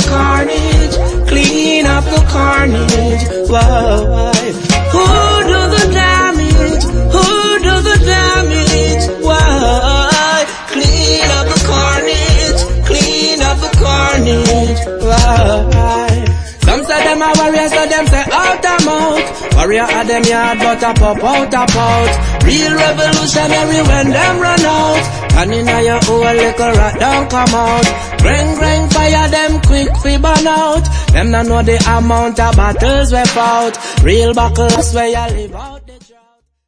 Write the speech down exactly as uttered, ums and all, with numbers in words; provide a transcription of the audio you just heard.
the carnage, clean up the carnage. Why? Who do the damage? Who do the damage? Why? Clean up the carnage, clean up the carnage. Why? Some say them a warrior, so them say out a mouth. Warrior a them yard, but a pop out a pout. Real revolutionary when them run out. And in a your old little rat don't come out. Grang grang fire them quick fi burn out. Them not know the amount of battles we fought. Real buckles where you live out.